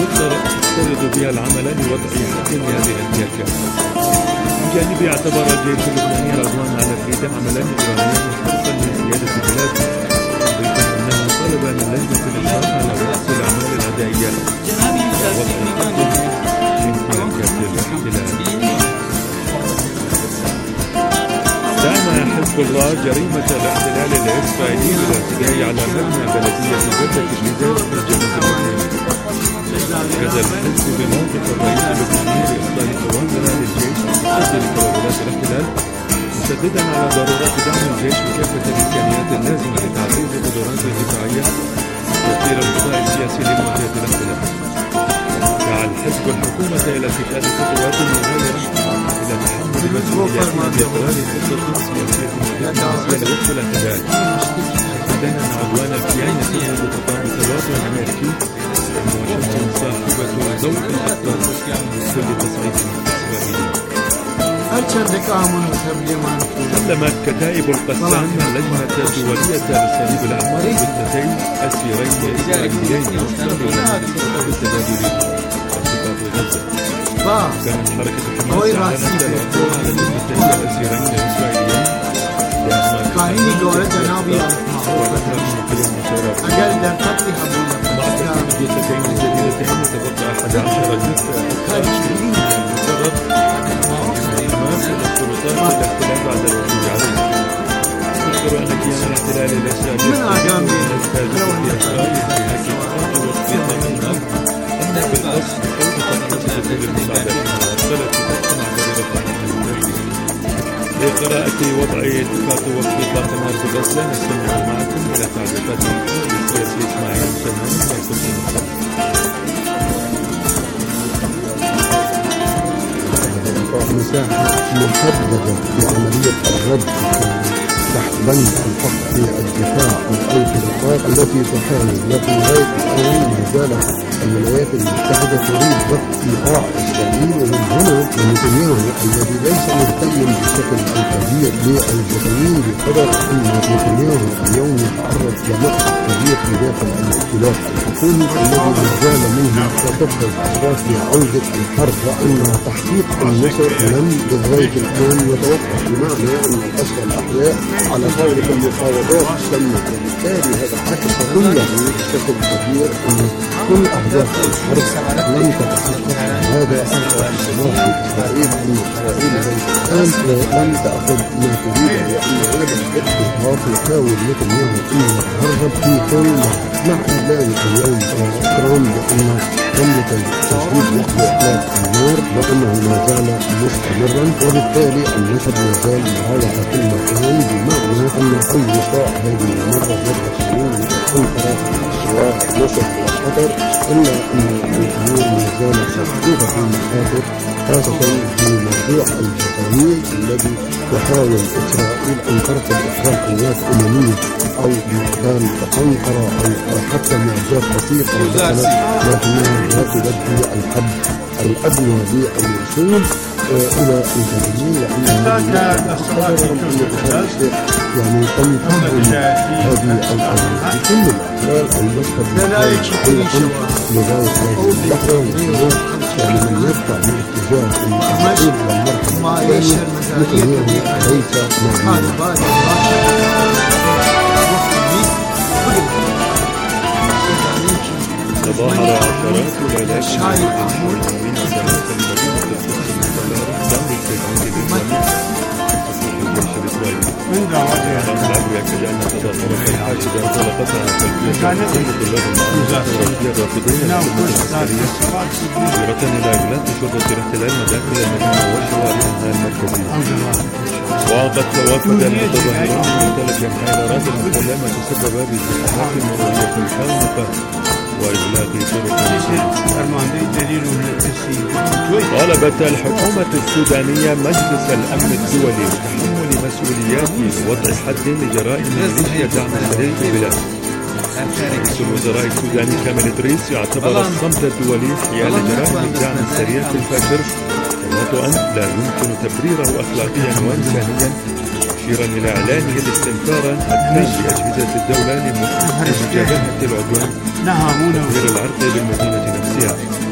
يفترض بها العمل لوضع حد لهذه الاحتياجات. من جانبه اعتبر الجيش اللبناني العدوان على فريدة عملا إجراميا مختصا لسيادة البلاد، مضيفا أنه طلب من لجنة الإشراف على رأس الأعمال العدائية ووضع حد لامتلاكات الاحتلال. دعم حزب الله جريمة الاحتلال الإسرائيلي بالاعتداء على مبنى بلدية جدة الجزائر في الجنوب اللبناني. جدل الحزب بموقف الرئيس اللبناني لإصدار أوامر للجيش بسد تطورات الاحتلال، مشددا على ضرورة دعم الجيش بكافة الإمكانيات اللازمة لتعزيز قدراته الدفاعية وتسيير القضاء السياسي لمواجهة الاحتلال. دعا الحزب الحكومة إلى اتخاذ خطوات مغايرة إلى تحمل مسؤولياتها بإقرار خطة سياسية بالنسبة لوقف الاحتلال، مؤكدا أن عدوان الكيان يتم بتطابق الوضع الأمريكي أن واشنطن صاحبة ذوق أكبر من كل تصعيد إسرائيلي. سلمت كتائب القسام لجنة دولية للصليب الأحمر جثتي أسيرين إسرائيليين مصابين بالتبادل في غزة. كانت حركة حماس أعلنت العثور على جثتي الأسيرين الإسرائيليين مع ترتيب الجثتين الجديدتين يتبقى 11 جثة السلطات الاحتلال بعد الوصول عليه. تذكر أن كيان الاحتلال الإسرائيلي في إسرائيل في وصفية منها أن بالأصل أوجد تسجيل المساعدات المعطلة مع جريرة لقراءة وضع اتفاق وقف إطلاق النار في غزة. نستمع معكم إلى تعليقات المسؤول السياسي إسماعيل سلمان ويكون مساحة محددة في عملية الرد تحت بند الفقر في الدفاع أو الانفاق التي تحاول، لكن لغاية الآن ما زالت الولايات المتحدة تريد ضبط إيقاع إسرائيل، ومن هنا نتنياهو الذي ليس مهتما بشكل كبير للجبلين بقدر أن نتنياهو اليوم يتعرض لنقص كبير في داخل الائتلاف الحكومي الذي ما زال منه تتخذ أطراف لعودة الحرب، وأن تحقيق النصر لم لغاية الآن يتوقف، بمعنى أن الأسرى الأحياء على طاولة المفاوضات تمت، وبالتالي هذا عكس كله بشكل كبير أن كل أهداف الحرب لم تتحقق. هذا أثر في إسرائيل أن إسرائيل الآن لم تأخذ ما تريده، وأن هذا الاضطهاد يحاول نتنياهو أن يتهرب في كل مع إعلان اليوم ترامب بأن تملك تجديد وقف إطلاق النار وأنه ما زال مستمرا، وبالتالي النشر ما زال معاوضة في المكان، بمعنى أن كل لقاء هذه المرة يدخلون أنقرة ونشر وقطر، إلا أن الأمور ما زالت محدودة في المخاطر، خاصة في موضوع الجبلين الذي تحاول إسرائيل أن ترفض إدخال قوات أممية أو بإدخال أنقرة أو حتى معجزات بسيطة دخلت، لكنها لا تلبي الحد الأدنى للوصول إلى الجبلين، لأنها يعني تنتهي هذه الأرض بكل الأحوال. المشهد لغاية هذه اللحظة يعني من يدفع باتجاه المسؤول والمرحلة الثانية ليس معلومة. تظاهر عشرات الآلاف من سنوات المدينة يؤكد أن تظاهرة الحاشدة انطلقت عن خلفية الرافضين العسكرية مشيرة إلى إغلاق شرطة الاحتلال مداخل المدينة وشوارعها المركزية. وقد توافد المتظاهرون من مختلف أنحاء الأراضي المحتلة ما تسبب بازدحامات مرورية خانقة وإغلاق طرق طالبت الحكومة السودانية مجلس الأمن الدولي بتحمل مسؤوليات وضع حد لجرائم ميليشيا دعم الفريق في البلاد. رئيس الوزراء السوداني كامل إدريس يعتبر الصمت الدولي حيال جرائم الدعم السريع الفاشر وطئا لا يمكن تبريره أخلاقيا وإنسانيا، مشيرا إلى إعلانه الاستنفار التام بأجهزة الدولة لمجابهة العدوان وتطهير العرق بالمدينة نفسها.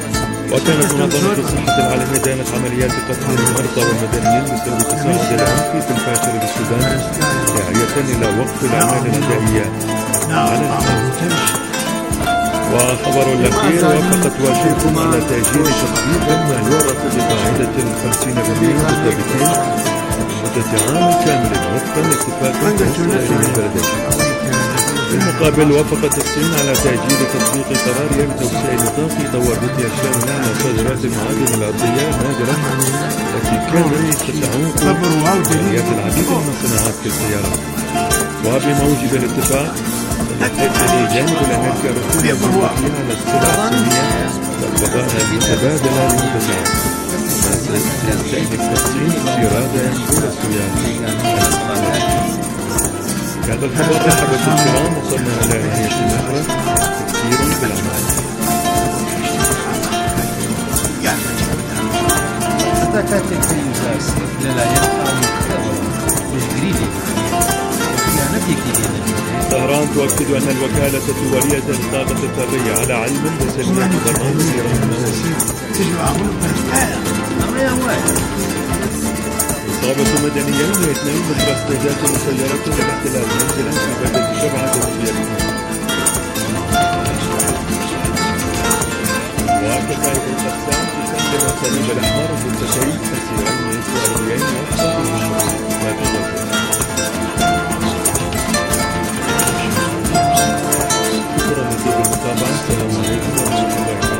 وكانت منظمة الصحة العالمية دانت عمليات قتل المرضى والمدنيين بسبب تصاعد العنف في الفاشر بالسودان، داعية إلى وقف الأعمال الإدارية على الأرض. وخبر الأخير: وافقت واشنطن على تأجيل تطبيق المالورة بقاعدة 50% مرتبطين لمدة عام كامل وفقا لاتفاق إسرائيلي البلدين. في المقابل، وافقت الصين على تأجيل تطبيق قرارها بتوسيع نطاق ضوابط الشاملة على صادرات المعادن الأرضية النادرة التي كانت تتعوق عمليات العديد من الصناعات كالسيارات. وبموجب الاتفاق، تقتضي جانب الأمريكا رسوم الجمركية على السلع الصينية والبضائع المتبادلة لمدة عام، ما سيستهدف الصين استيرادها إلى السودان. هذا الخبر رحبت الكرام، وصلنا إلى نهاية النشرة. تفسير بالأعمال. طهران تؤكد أن الوكالة الدولية للطاقة الذرية على علم بسلمية برنامج إيران النووي. إصابة مدنيين واثنين مثل احتجاج مسيرة للاحتلال منزلا في بلدة شبعة السورية. وكتائب القسام تسلم الصليب الأحمر بالتشييد أسيرين إسرائيليين شكرا لطيب المتابعة. السلام عليكم ورحمة الله وبركاته.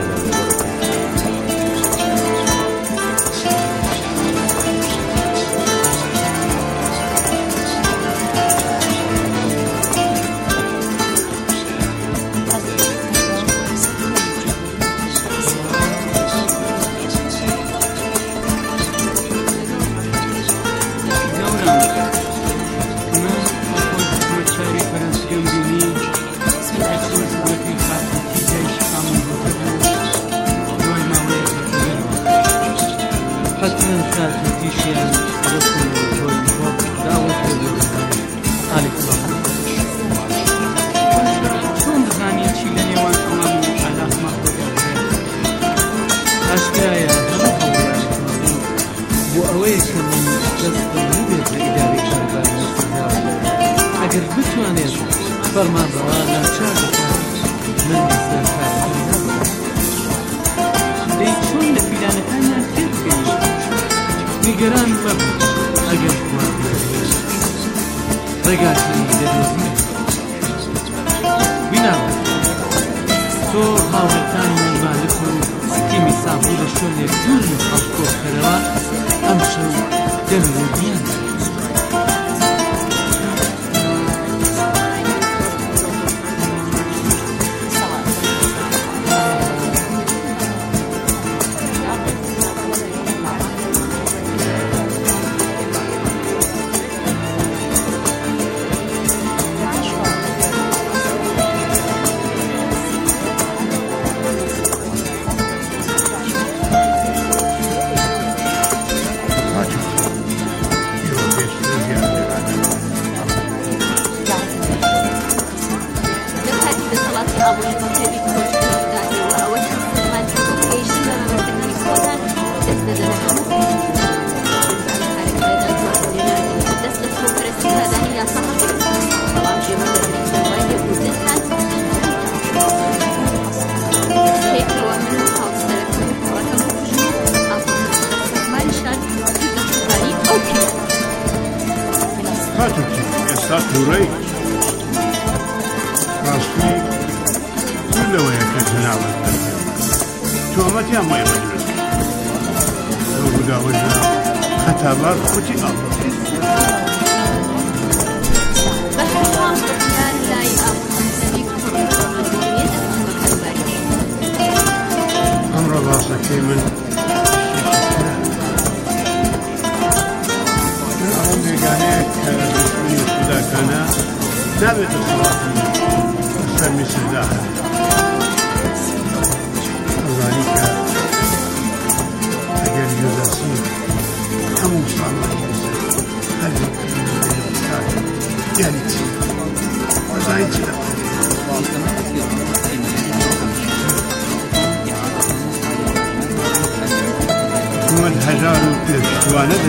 زالوا في الشوانب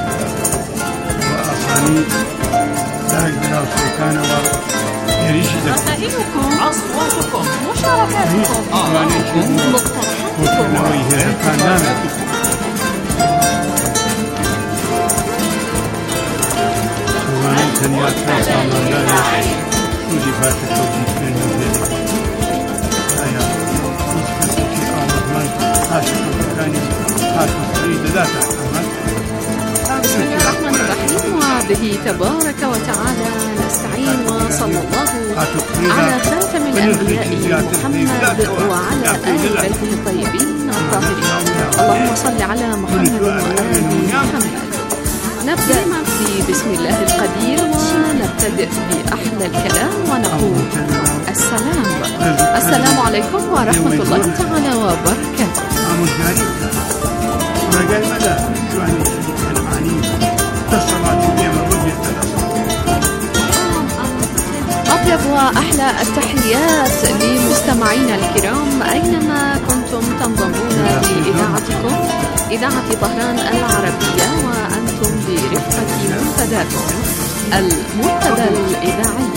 وأصاني ذلك دراسة كان ويرشد رسائلكم، أصواتكم، مشاركاتكم، مقترحاتكم. كان نامت شوانب ثانيات خاصة من ذلك وجبات التوجيه بين ذلك بسم الله الرحمن الرحيم. وبه تبارك وتعالى نستعين، وصلى الله على خاتم الأنبياء محمد وعلى آل بيته الطيبين الطاهرين. اللهم صل على محمد وآل محمد. نبدأ بسم الله القدير ونبتدئ بأحلى الكلام ونقول السلام عليكم ورحمة الله تعالى وبركاته. أطيب وأحلى التحيات لمستمعينا الكرام أينما كنتم تنضمون لإذاعتكم، إذاعة طهران العربية، وأنتم برفقة منتداكم المنتدى الإذاعي.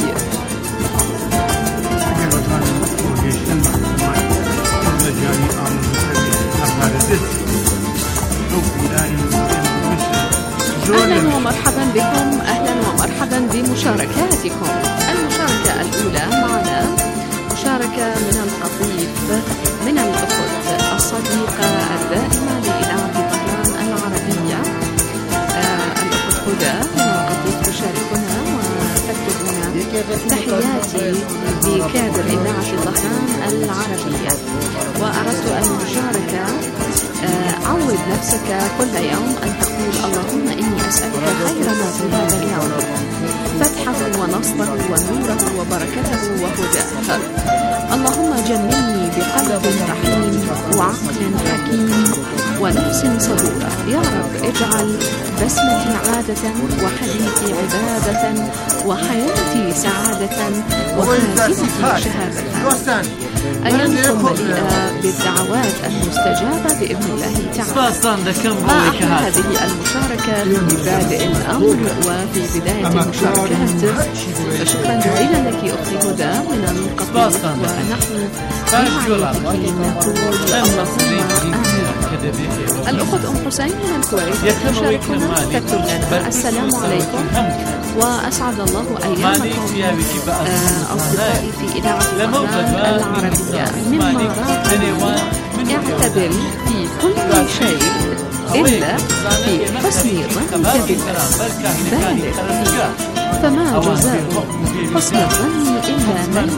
أهلا ومرحبا بكم، أهلا ومرحبا بمشاركاتكم. المشاركة الأولى معنا مشاركة من القطيف من الأخت الصديقة الدائمة لإذاعة طهران العربية، الأخت هدى من القطيف تشاركنا وتكتب لنا: تحياتي لكادر إذاعة طهران العربية، وأردت المشاركة. عود نفسك كل يوم أن تقول: اللهم إني أسألك خير ما في هذا اليوم، فتحه ونصره ونوره وبركته وهداه. اللهم جملني بقلب رحيم وعقل حكيم ونفس صبورة. يا رب اجعل بسمتي عادة وحديثي عبادة وحياتي سعادة وخاتمتي شهادة. أيامكم مليئة بالدعوات المستجابة بإذن الله تعالى. ما أحلى هذه المشاركة في بادئ الأمر وفي بداية المشاركات. فشكرا جزيلا لك أختي هدى من القطيف، ونحن بمعيتك نقول اللهم آمين. الأخت أم حسين من الكويت تشاركنا، تكتب لنا: السلام عليكم وأسعد الله أيامكم أصدقائي في إذاعة طهران العربية. مما راقني اعتدل في كل شيء إلا في حسن ظنك بالله، بالغ فيه، فما جزاء حسن الظن إلا من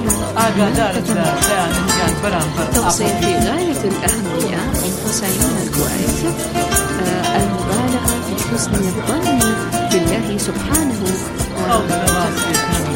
توصية في غاية الأهمية. أم حسين من الكويت، المبالغة في حسن الظن بالله سبحانه وتعالى.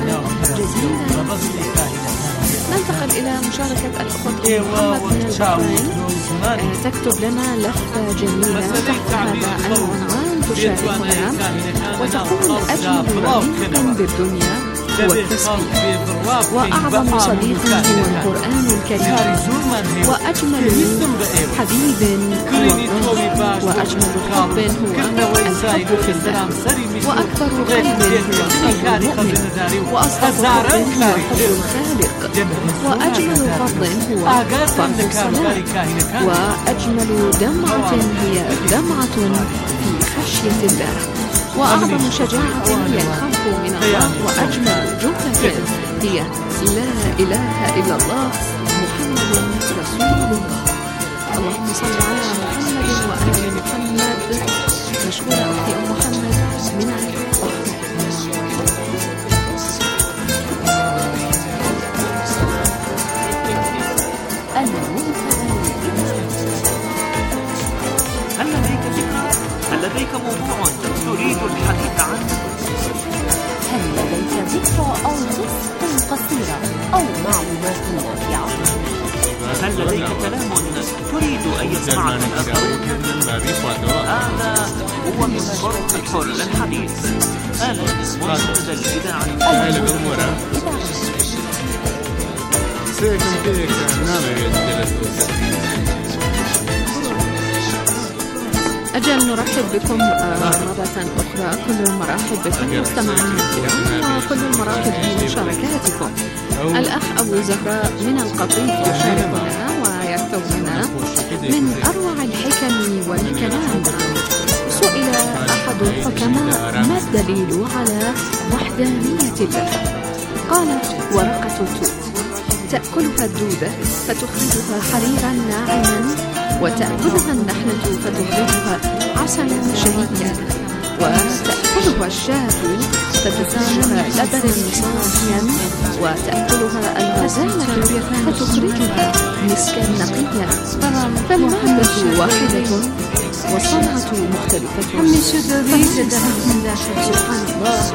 ننتقل إلى مشاركة الأخت محمد من البحرين، تكتب لنا لفة جميلة تحت هذا العنوان، تشاركنا وتقول: أجمل رفيق بالدنيا هو التسبيح، وأعظم صديق هو القرآن الكريم، وأجمل حبيب هو الله، وأجمل حب هو الحب في الله، وأكبر قلب هو قلب المؤمن، وأصدق حب هو حب الخالق، وأجمل فرض هو فرض الصلاة، وأجمل دمعة هي دمعة في خشية الله، وأعظم شجاعة هي الخوف من الله، وأجمل جملة هي لا إله إلا الله محمد رسول الله. اللهم صل على محمد وآل محمد. مشكورة أختي أم محمد من البحرين. هل لديك فكرة؟ هل لديك موضوع تريد الحديث عنه؟ هل لديك ذكرى أو قصة قصيرة أو معلومات نافعة؟ هل لديك كلام تريد أن يسمعه الآخرون؟ هذا هو منبرك الحر للحديث. منتدى الإذاعة. أجاب إذا نرحب بكم مرة أخرى، كل المرحب بكم مستمعينا الكرام، وكل المرحب بمشاركاتكم. الأخ أبو زهراء من القطيف يشاركنا ويكتب لنا: من أروع الحكم والكلام. سئل أحد الحكماء: ما الدليل على وحدانية الله؟ قال: ورقة التوت تأكلها الدودة فتخرجها حريرا ناعما، وتأكلها النحلة فتخرجها عسلا شهيا، وتأكلها الشاة فتخرجها لبنا صافيا، وتأكلها الغزالة فتخرجها مسكا نقيا. فالمادة واحدة والصنعة مختلفة. سبحان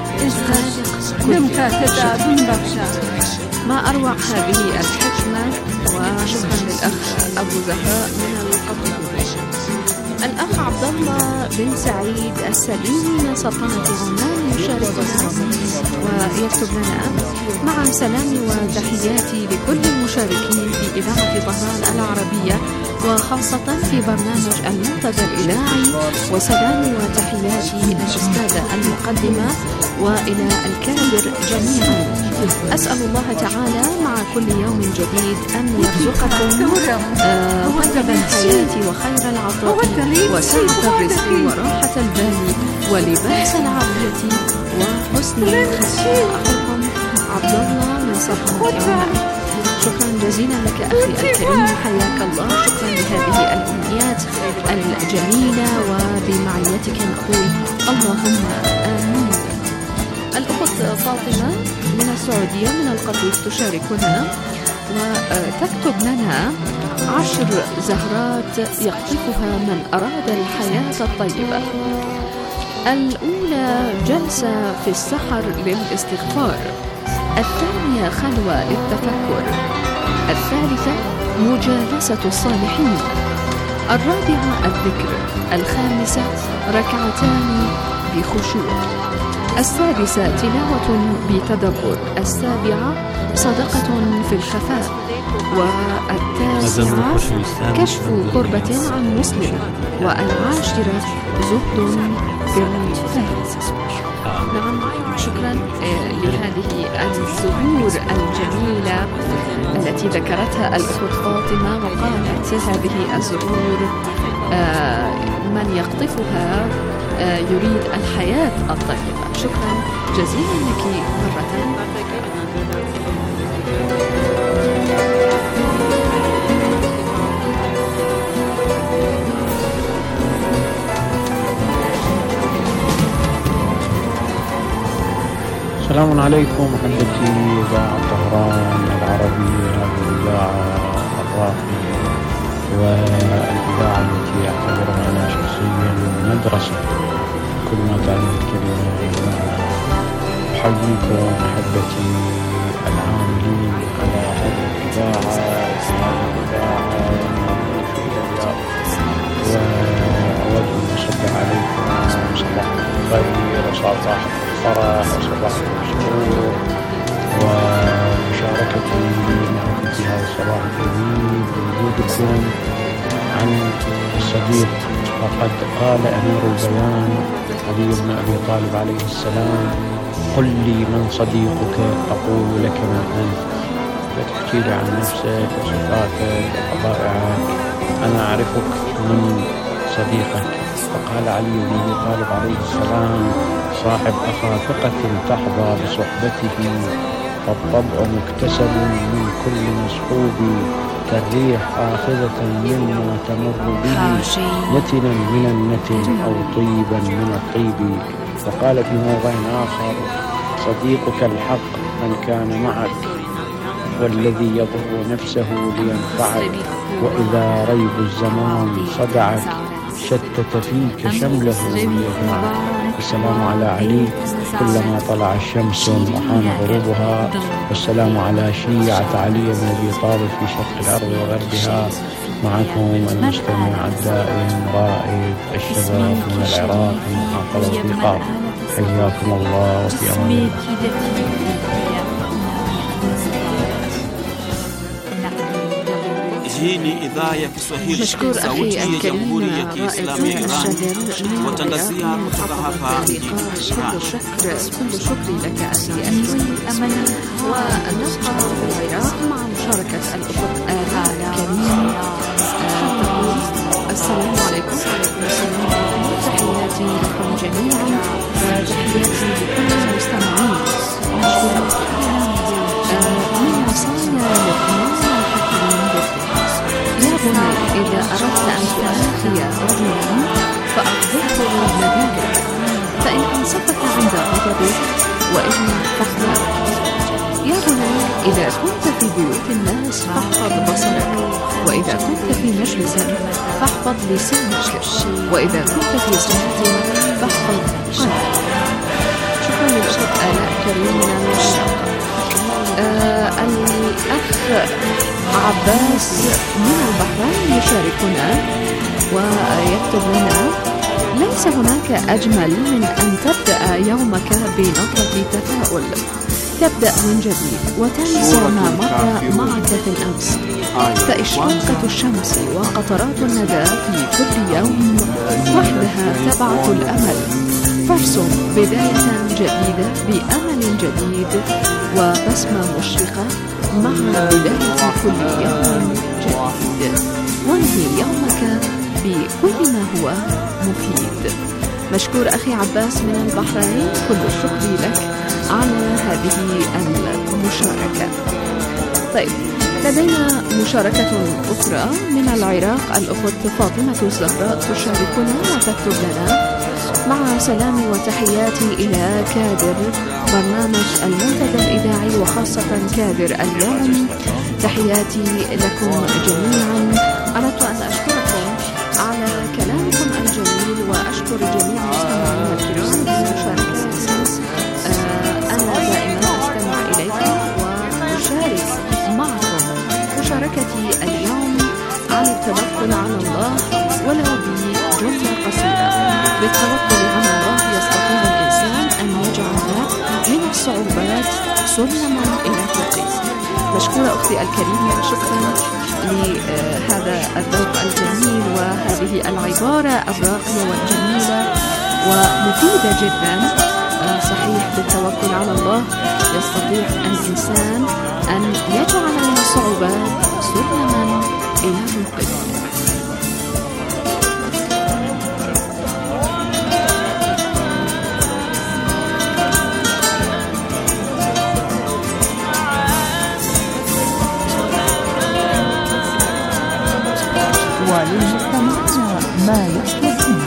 الله، ما أروع هذه الحكمة. وشكرا للأخ أبو زهراء من القطيف. الأخ عبد الله بن سعيد السليمي من سلطنة عمان يشاركنا ويكتب لنا: مع سلامي وتحياتي لكل المشاركين في إذاعة طهران العربية، وخاصة في برنامج المنتدى الإذاعي، وسلامي وتحياتي للأستاذة المقدمة وإلى الكادر جميعا. أسأل الله تعالى مع كل يوم جديد أن يرزقكم طيب الحياة وخير العطاء وسعة الرزق وراحة البال ولباس العافية وحسن الختام. أخوكم عبد الله من سلطنة عمان. شكرا جزيلا لك أخي الكريم، حياك الله. شكرا لهذه الأمنيات الجميلة، وبمعيتك نقول اللهم آمين. الأخت فاطمة من السعودية من القطيف تشاركنا وتكتب لنا: 10 زهرات يقطفها من أراد الحياة الطيبة. الأولى جلسة في السحر للاستغفار، الثانية خلوة للتفكر، الثالثة مجالسة الصالحين، الرابعة الذكر، الخامسة ركعتان بخشوع، السادسة تلاوة بتدبر، السابعة صدقة في الخفاء، والتاسعة كشف كربة عن مسلم، والعاشرة زهد في الفائت. نعم، شكرا لهذه الزهور الجميلة التي ذكرتها الأخت فاطمة، وقالت هذه الزهور من يقطفها يريد الحياة الطيبة. شكرا جزيلا لك مرة. السلام عليكم أحبتي إذاعة طهران العربية، هذه الإذاعة الراقية والإذاعة التي أعتبرها أنا شخصيا مدرسة كل ما تعني الكلمة. أحييكم أحبتي العاملين على هذه الإذاعة وأود أن أصبح عليكم صباح الخير وصباح الفرح وصباح السرور ومشاركتي معكم في هذا الصباح الجميل بوجودكم عن الصديق. وقد قال أمير البيان علي بن أبي طالب عليه السلام: قل لي من صديقك أقول لك من أنت. فتحكي لي عن نفسك وصفاتك وطبائعك، أنا أعرفك من صديقك. فقال علي بن أبي طالب عليه السلام: صاحب أخا ثقة تحظى بصحبته، فالطبع مكتسب من كل مصحوب، كالريح آخذة مما تمر به، نتنا من النتن أو طيبا من الطيب. وقال في موضع آخر: صديقك الحق من كان معك، والذي يضر نفسه لينفعك، وإذا ريب الزمان صدعك، شتت فيك شمله ليجمعك. السلام على علي كلما طلع الشمس وحان غروبها، والسلام على شيعة علي بن أبي طالب في شرق الأرض وغربها. معكم المستمع الدائم رائد الشباب من العراق في محافظة القاف. حياكم الله وفي أمان الله. Hii ni idhaa ya Kiswahili مشكور sauti أخي ya Jamhuri ya الكريم Kiislamu ya Iran watangazia kutoka hapa mjini كل شكري لك أخي الكريم ونبقى في العراق مع مشاركة الأخت آلاء كريم تقول السلام عليكم. تحياتي لكم جميعا وتحياتي لكل المستمعين. من وصايا لقمان الحكيم يا بني إذا أردت أن تلاقي رجلا فأخبره بالنبي فإن أنصفك عند غضبه وإلا فاخبره. يا بني إذا كنت في بيوت الناس فاحفظ بصرك وإذا كنت في مجلس فاحفظ لسانك وإذا كنت في صلاة فاحفظ قلبك. شكرا للأخت آلاء كريم من الشرق. الأخ عباس من البحرين يشاركنا ويكتب لنا: ليس هناك أجمل من أن تبدأ يومك بنظرة تفاؤل، تبدأ من جديد وتنسى ما مر معك في الأمس، فإشراقة الشمس وقطرات الندى في كل يوم وحدها تبعث الأمل، فارسم بداية جديدة بأمل جديد وبسمة مشرقة مع بداية كل يوم جديد، وانهي يومك بكل ما هو مفيد. مشكور أخي عباس من البحرين، كل الشكر لك على هذه المشاركة. طيب، لدينا مشاركة أخرى من العراق. الأخت فاطمة الزهراء تشاركنا وتكتب لنا: مع سلامي وتحياتي إلى كادر برنامج المنتدى الإذاعي وخاصة كادر اليوم، تحياتي لكم جميعا. أردت أن أشكركم على كلامكم الجميل وأشكر جميع المستمعين الكرام بالمشاركة. أنا دائما أستمع إليكم وأشارك معكم. مشاركتي اليوم عن التوكل على الله ولو بجملة قصيرة. بالتوكل على الله يستطيع الإنسان أن يجعل من الصعوبات سلما إلى التوفيق. مشكورة أختي الكريمة، شكرا لهذا الذوق الجميل وهذه العبارة الراقية والجميلة ومفيدة جدا. صحيح، بالتوكل على الله يستطيع الإنسان أن يجعل من الصعوبات سلما إلى الرقي. وللمستمعين ما يطلبون.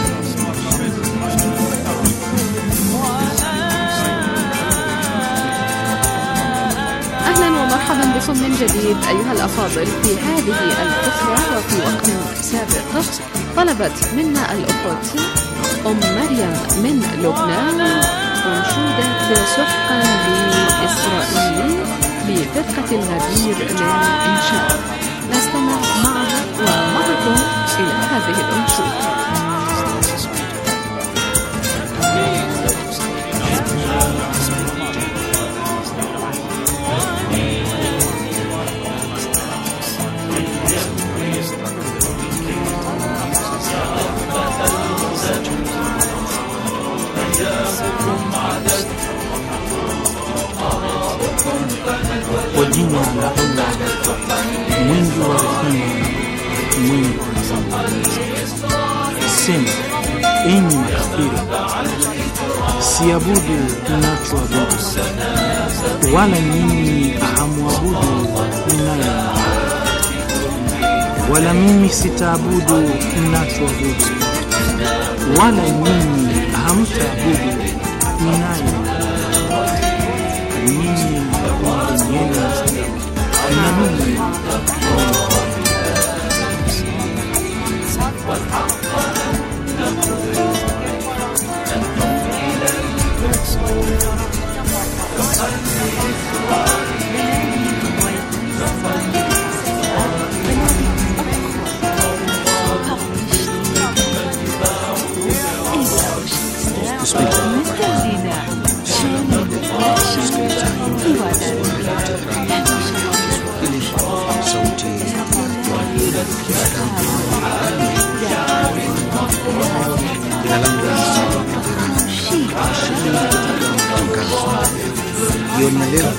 أهلا ومرحبا بكم من جديد أيها الأفاضل. في هذه الفقرة وفي وقت سابق طلبت منا الأخت أم مريم من لبنان أنشودة سحقا لإسرائيل بفرقة الغدير للإنشاء. نستمع معها ومعكم إلى هذه الأنشودة. Kwa jina la Allah mwingi wa rehema mwingi wa rehema. Sema, enyi makafiri, siabudu mnachoabudu, wala nyinyi hamwabudu mnayoabudu, wala mimi sitaabudu mnachoabudu, wala nyinyi hamtaabudu ninayoabudu. Nyinyi na mimi sauti Jina langu jioni ya leo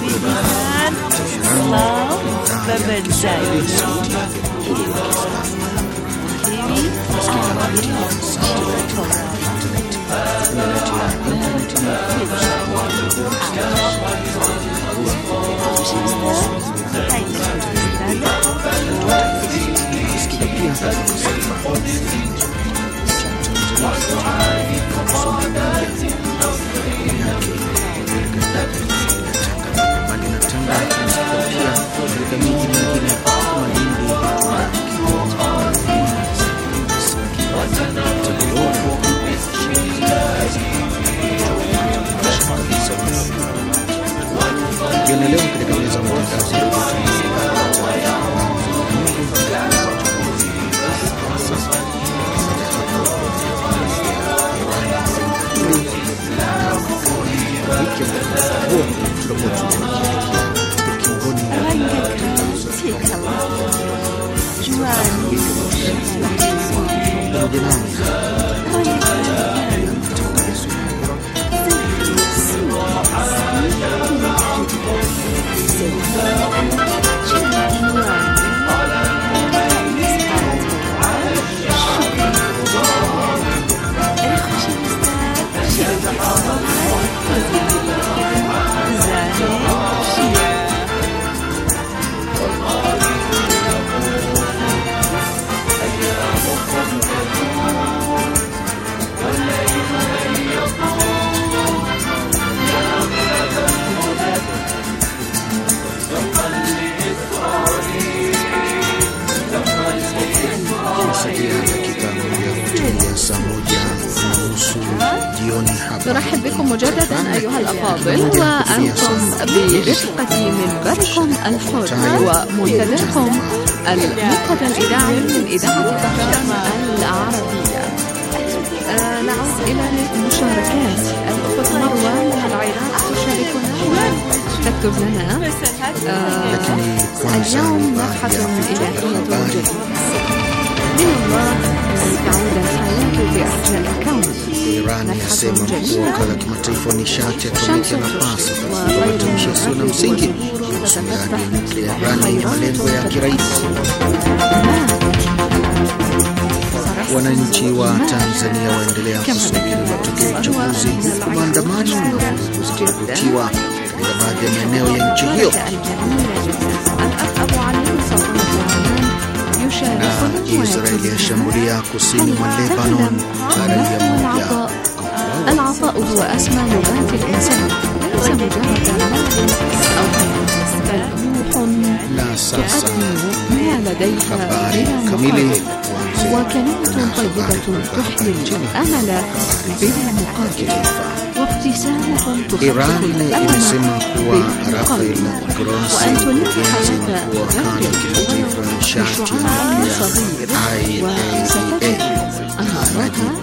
نرحب بكم مجددا أيها الأفاضل وأنتم برفقة منبركم الحر ومنتداكم المنتدى الإذاعي من إذاعة طهران العربية. نعود إلى مشاركات الأخت مروة من العراق تشاركنا تكتب لنا اليوم نفحة إلهية جديدة من الله تعود الحياة بأرجاء الكون. Iran yasema mkuu wa wakala kimataifa wa nishati atomiki anapaswa kuchukua matamshi yasiyo na msingi kuhusu miradi ya nyuklia ya Iran yenye malengo ya kiraia. Wananchi wa Tanzania waendelea kusubiri matokeo ya uchaguzi huku maandamano yakiripotiwa katika baadhi ya maeneo ya nchi hiyo. Na Israeli yashambulia kusini mwa Lebanon raia mmoja. العطاء هو أسمى لغات الإنسان ليس مجرد مال أو روح تقدم ما لديها بلا مقابل وكلمة طيبة تحيي الأمل بلا مقابل وابتسامة تخفف الألم بلا مقابل وأن تلف حياة غيرك مشروعها صغير وستجد أن الله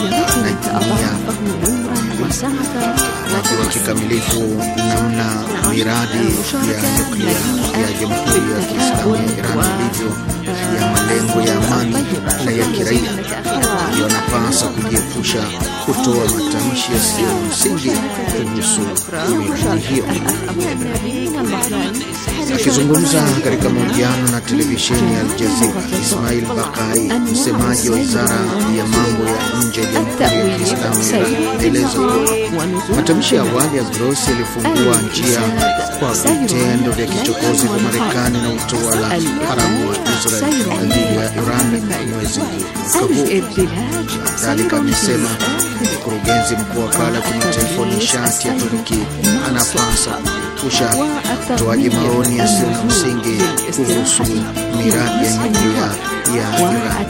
kwa kikamilifu namna miradi ya nyuklia ya Jamhuri ya Kiislamu ya Iran ilivyo ya malengo ya amani na ya kiraia, yanapaswa kujiepusha kutoa matamshi yasiyo na msingi kuhusu miradi hiyo. Akizungumza katika mahojiano na televisheni ya Al Jazeera, Ismail Bakai, msemaji wa Wizara ya Mambo ya Nje ya Jamhuri ya Kiislamu ya Iran, anaeleza kuwa matamshi ya awali ya Grossi yalifungua njia kwa vitendo vya kichokozi vya Marekani na utawala haramu wa Israeli dhidi ya Iran mwezi huu. Kadhalika amesema mkurugenzi mkuu wa wakala wa kimataifa wa nishati ya atomiki anapaswa kuepusha utoaji maoni yasiyo na msingi kuhusu miradi ya nyuklia ya Iran.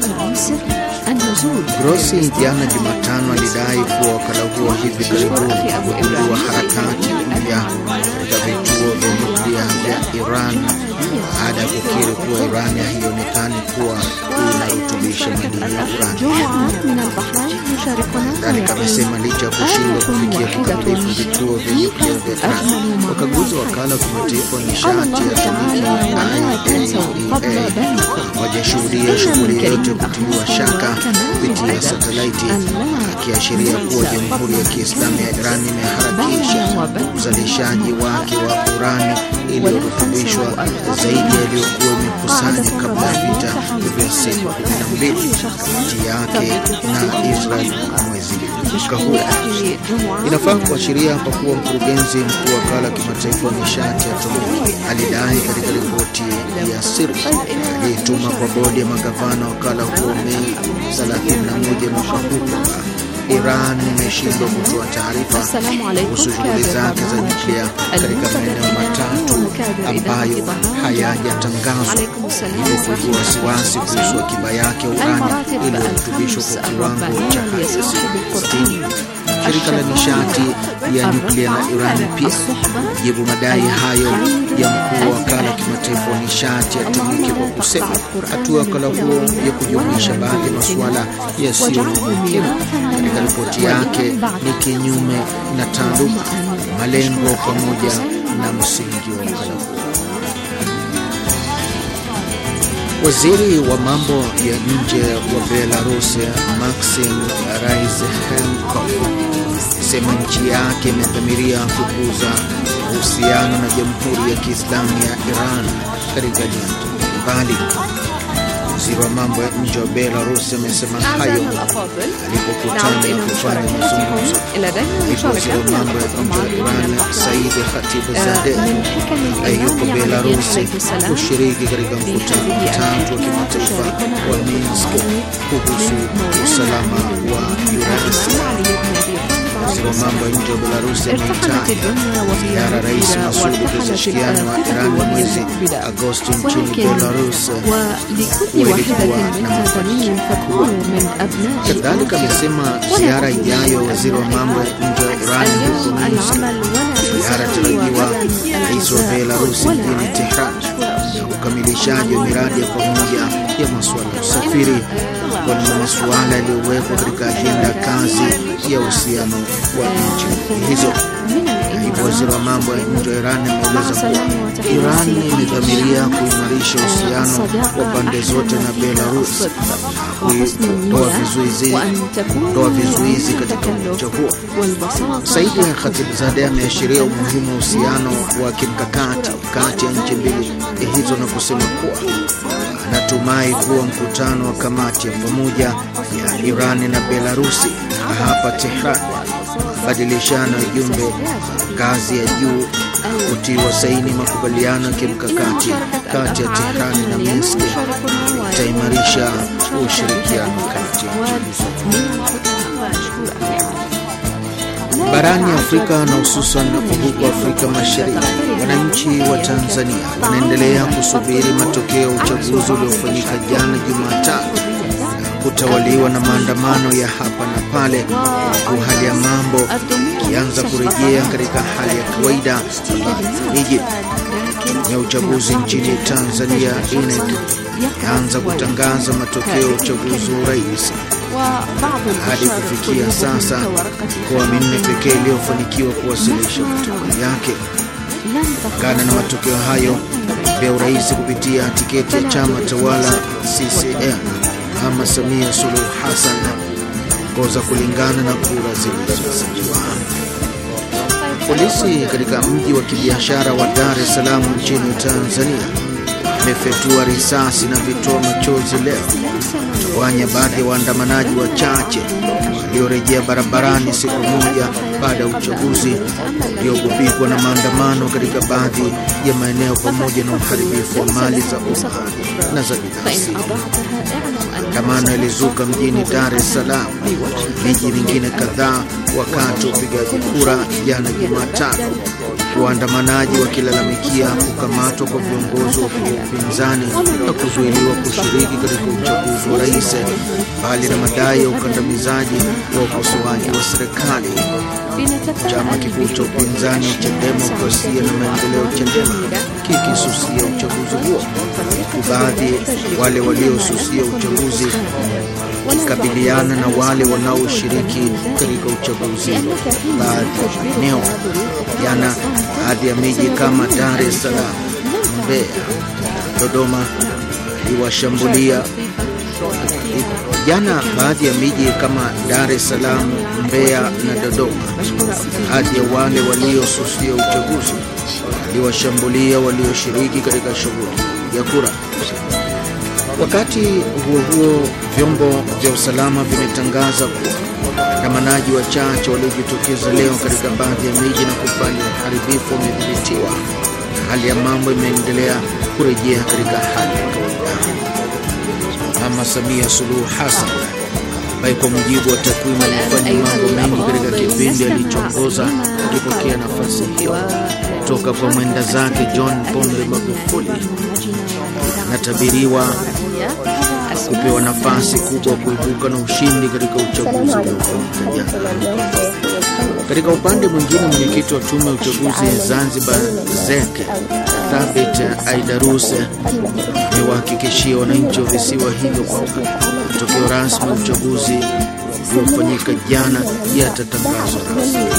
Grossi jana Jumatano alidai kuwa wakala huo hivi karibuni kugundua harakati mpya katika vituo vya nyuklia vya Iran baada ya kukiri kuwa Iran haionekani kuwa ina inarutubisha madini ya urani. Kadhalika amesema licha ya kushindwa kufikia kikamilifu vituo vya nyuklia vya Iran, wakaguzi wa wakala wa kimataifa wa nishati ya atomiki IAEA hawajashuhudia shughuli yoyote kutiliwa shaka kupitia satelaiti, akiashiria kuwa Jamhuri ya Kiislamu ya Iran imeharakisha uzalishaji wake wa urani iliyorutubishwa zaidi yaliyokuwa imekusanya kabla ya vita vya siku 12 kati yake na Israel mwezi huu. Inafaa kuashiria hapa kuwa mkurugenzi mkuu wa wakala wa kimataifa wa nishati ya atomiki alidai katika ripoti ya siri aliyetuma kwa bodi ya magavana wakala huo Mei 31 mwaka huu Iran imeshindwa kutoa taarifa kuhusu shughuli zake za nyuklia katika maeneo matatu ambayo hayajatangazwa, ili kuzua wasiwasi kuhusu akiba yake urani iliyorutubishwa kwa kiwango cha 60. Shirika la nishati ya nyuklia la Iran pia jibu madai hayo ya mkuu wa wakala wa kimataifa wa nishati ya atomiki kwa kusema hatua wakala huo ya kujumuisha baadhi ya masuala yasiyo muhimu katika ripoti yake ni kinyume na taaluma, malengo pamoja na msingi wa wakala huo. Waziri wa mambo ya nje wa Belarus Maxim Ryzhenkov sema nchi yake imedhamiria kukuza uhusiano na Jamhuri ya Kiislamu ya Iran katika nyanja mbalimbali. Waziri wa mambo ya nje wa Belarus amesema hayo alipokutana na kufanya mazungumzo na waziri wa mambo ya nje wa Iran Said Khatibzadeh yuko Belarus kushiriki katika mkutano wa 3 wa kimataifa wa Minsk kuhusu usalama wa urani. Waziri wa mambo ya nje wa Belarus ameitaja ziara Rais Masoud Pezeshkian wa Iran mwezi Agosti nchini Belarus walikuwa na mafanikio. Kadhalika amesema ziara ijayo waziri wa mambo ya nje wa Iran huko Minsk, ziara tarajiwa Rais wa Belarus mjini Tehran na ukamilishaji wa miradi ya pamoja ya masuala ya usafiri kwa masuala yaliyowekwa katika ajenda kazi ya uhusiano wa nchi hizo. Waziri wa mambo ya nje wa Iran ameeleza kuwa Iran imedhamiria kuimarisha uhusiano wa pande zote na Belarus kutoa vizuizi katika uwanja huo. Said Khatibzadeh ameashiria umuhimu wa uhusiano wa kimkakati kati ya nchi mbili hizo na kusema kuwa anatumai kuwa mkutano wa kamati ya pamoja ya Iran na Belarusi hapa Tehran, badilishano ya jumbe ngazi ya juu, kutiwa saini makubaliano ya kimkakati kati ya Tehran na Minsk itaimarisha ushirikiano kati ya barani Afrika na hususan huko Afrika Mashariki. Wananchi wa Tanzania wanaendelea kusubiri matokeo ya uchaguzi uliofanyika jana Jumatano kutawaliwa na maandamano ya hapa na pale, huku hali ya mambo ikianza kurejea katika hali ya kawaida miji ya uchaguzi nchini Tanzania. INEC imeanza kutangaza matokeo ya uchaguzi wa urais. Hadi kufikia sasa mikoa minne pekee iliyofanikiwa kuwasilisha matokeo yake. Kana na matokeo hayo ya urais kupitia tiketi ya chama tawala CCM, Mama Samia Suluhu Hassan ongoza kulingana na kura zilizosajiliwa. Polisi katika mji wa kibiashara wa Dar es Salaam nchini Tanzania imefyatua risasi na vitoa machozi leo kutawanya baadhi ya waandamanaji wachache waliorejea barabarani siku moja baada ya uchaguzi uliogubikwa na maandamano katika baadhi ya maeneo pamoja na uharibifu wa mali za umma na za binafsi. Maandamano yalizuka mjini Dar es Salaam, miji mingine kadhaa wakati wa upigaji kura jana Jumatano, waandamanaji wakilalamikia kukamatwa kwa viongozi wa upinzani na kuzuiliwa kushiriki katika uchaguzi wa rais, bali na madai ya ukandamizaji wa ukosoaji wa serikali. Chama kikuu cha upinzani cha Demokrasia na Maendeleo Chadema kikisusia uchaguzi huo, baadhi wale waliosusia uchaguzi kukabiliana na wale wanaoshiriki katika uchaguzi. Baadhi ya maeneo jana, baadhi ya miji kama Dar es Salaam, Mbeya, Dodoma iliwashambulia. Jana baadhi ya miji kama Dar es Salaam, Mbeya na Dodoma, baadhi ya wale waliosusia uchaguzi waliwashambulia walioshiriki katika shughuli ya kura. Wakati huo huo, vyombo vya usalama vimetangaza kuwa waandamanaji wachache waliojitokeza leo katika baadhi ya miji na kufanya uharibifu wamedhibitiwa. Hali ya mambo imeendelea kurejea katika hali ya kawaida. Mama Samia Suluhu Hassan, ambaye kwa mujibu wa takwimu alifanya mambo mengi katika kipindi alichoongoza, akipokea nafasi hiyo kutoka kwa mwenda zake John Pombe Magufuli, natabiriwa kupewa nafasi kubwa kuibuka na ushindi katika uchaguzi unaokuja. Katika upande mwingine, mwenyekiti wa tume ya uchaguzi Zanzibar ZEC Thabit Aidarus amewahakikishia wananchi wa visiwa hivyo kwamba matokeo rasmi ya uchaguzi uliofanyika jana yatatangazwa rasmi.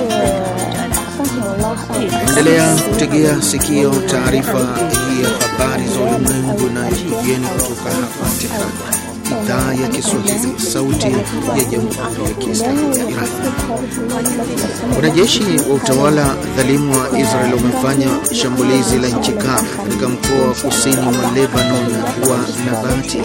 Endelea kutegea sikio taarifa hii ya habari za ulimwengu na kujieni kutoka hapa Tehran, idhaa ya Kiswahili, sauti ya Jamhuri ya Kiislamu ya Iran. Wanajeshi wa utawala dhalimu wa Israel wamefanya shambulizi la nchi kavu katika mkoa wa kusini mwa Lebanon wa Nabati,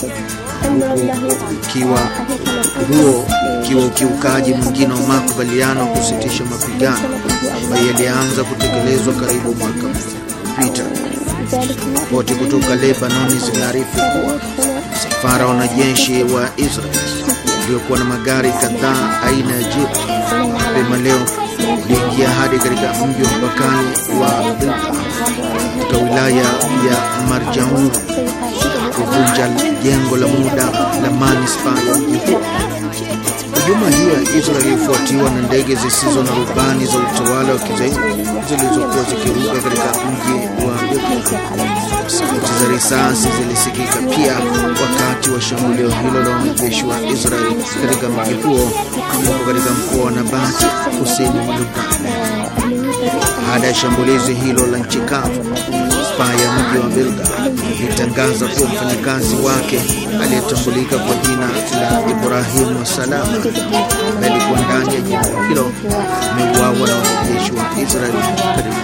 huo ikiwa ukiukaji mwingine wa makubaliano wa kusitisha mapigano ambayo yalianza kutekelezwa karibu mwaka uliopita. Ripoti kutoka Lebanon zimearifu kuwa msafara wa wanajeshi wa Israel uliokuwa na magari kadhaa aina ya jeep mapema leo uliingia hadi katika mji wa mpakani wa Bilqa katika wilaya ya Marjaun, kuvunja jengo la muda la manispaa ya mji huo. Hujuma hiyo ya Israel ilifuatiwa na ndege zisizo na rubani za utawala wa Kizayuni zilizokuwa zikiruka katika mji wa Bilqa. Sauti za risasi zilisikika pia wakati wa shambulio hilo la wanajeshi wa Israel katika mji huo ulioko katika mkoa wa Nabati kusini mwa Lebanon. Baada ya shambulizi hilo la nchi kavu, manispaa ya mji wa Bilqa ilitangaza kuwa mfanyakazi wake aliyetambulika kwa jina la Ibrahim Salama, ambaye alikuwa ndani ya jengo hilo, ameuawa na wanajeshi wa Israel katika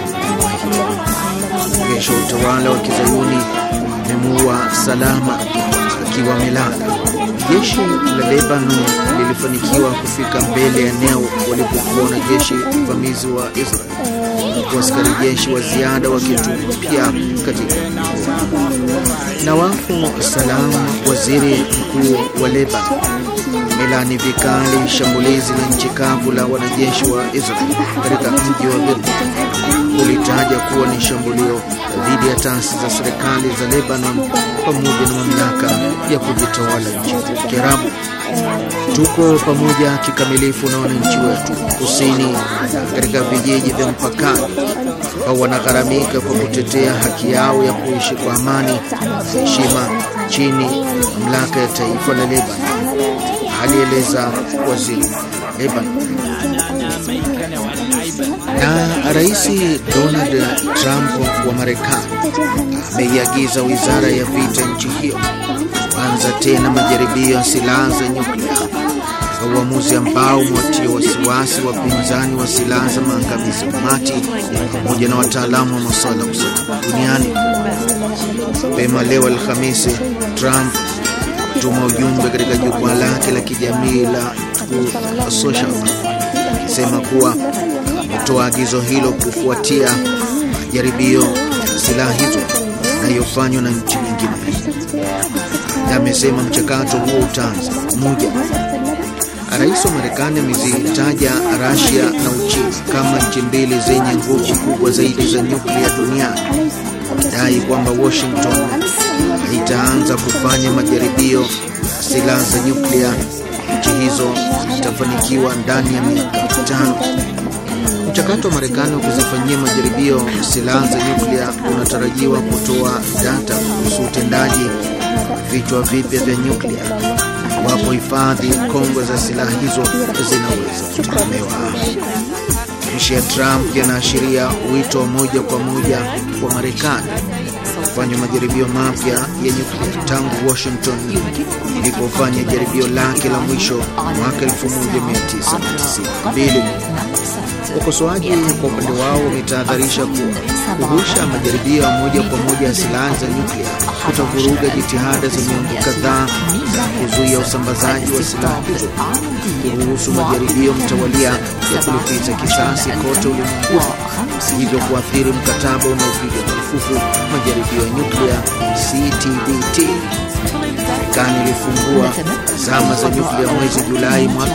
jeshi. Utawala wa Kizayuni umemuua Salama akiwa amelala. Jeshi la Lebanon lilifanikiwa kufika mbele ya eneo walipokuwa wanajeshi vamizi wa Israel, huku askari jeshi wa ziada wakitupia katika na wafu Salama. Waziri mkuu wa Lebanon amelani vikali shambulizi la nchi kavu la wanajeshi wa Israel katika mji wa Bilqa, ulitaja kuwa ni shambulio dhidi ya taasisi za serikali za Lebanon pamoja na mamlaka ya kujitawala nchi za Kiarabu. Tuko pamoja kikamilifu na wananchi wetu kusini katika vijiji vya mpakani ambao wanagharamika kwa kutetea haki yao ya kuishi kwa amani na heshima chini mamlaka ya taifa la Lebanon, alieleza waziri Lebanon. Na Rais Donald Trump wa Marekani ameiagiza wizara ya vita nchi hiyo kuanza tena majaribio ya silaha za nyuklia, uamuzi ambao umewatia wasiwasi wapinzani wa silaha za maangamizi umati pamoja na wataalamu wa masuala ya usalama duniani. Mapema leo Alhamisi, Trump tuma ujumbe katika jukwaa lake la kijamii la Social akisema kuwa ametoa agizo hilo kufuatia majaribio ya silaha hizo yanayofanywa na nchi nyingine. Amesema mchakato huo utaanza moja. Rais wa Marekani amezitaja Russia na Uchina kama nchi mbili zenye nguvu kubwa zaidi za nyuklia duniani. Dai kwamba Washington itaanza kufanya majaribio ya silaha za nyuklia. Nchi hizo zitafanikiwa ndani ya miaka 5. Mchakato wa Marekani wa kuzifanyia majaribio silaha za nyuklia unatarajiwa kutoa data kuhusu utendaji vichwa vipya vya nyuklia, wapo hifadhi kongwe za silaha hizo zinaweza kutegemewa. Matamshi ya Trump yanaashiria wito moja kwa moja wa Marekani kufanya majaribio mapya ya nyuklia tangu Washington ilipofanya jaribio lake la mwisho mwaka 1992. Wakosoaji kwa upande wao wametahadharisha kuwa kuhusha majaribio ya moja kwa moja ya silaha za nyuklia kutavuruga jitihada za miongo kadhaa za kuzuia usambazaji wa silaha hizo, kuruhusu majaribio mtawalia ya kulipiza kisasi kote ulimwenguni, hivyo kuathiri mkataba unaopiga marufuku majaribio ya nyuklia CTBT. Marekani ilifungua zama za nyuklia mwezi Julai mwaka